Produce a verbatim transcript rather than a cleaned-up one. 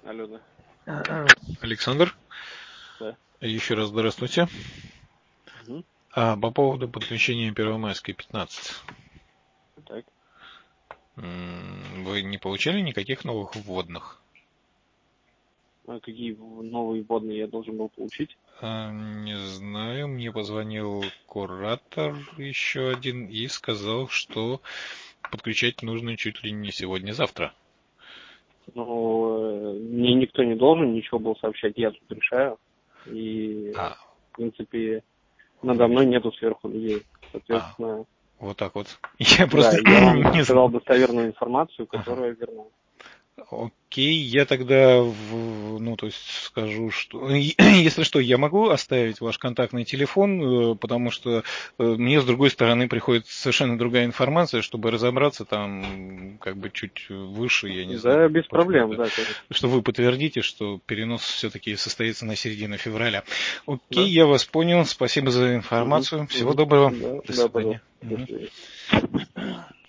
Алло, да. Александр, Да. еще раз здравствуйте. Угу. А по поводу подключения Первомайской пятнадцать. Так. М, Вы не получали никаких новых вводных? А какие новые вводные я должен был получить? А, не знаю, мне позвонил куратор еще один и сказал, что подключать нужно чуть ли не сегодня-завтра. Ну, э, мне никто не должен ничего был сообщать, я тут решаю. И, А, в принципе, надо мной нету сверху людей. а, Соответственно, вот так вот. Я да, просто я вам не сказал знаю. достоверную информацию, Ага. которую я вернул. Окей, я тогда, в- ну, то есть скажу, что, если что, я могу оставить ваш контактный телефон, э, потому что э, мне с другой стороны приходит совершенно другая информация, чтобы разобраться там, как бы чуть выше, я не знаю, Да, без проблем, почему-то, да, конечно. что вы подтвердите, что перенос все-таки состоится на середину февраля. Окей, Да? я вас понял, спасибо за Угу, информацию, всего угу. доброго, Да, до да, свидания. пожалуйста. До Мгм. свидания.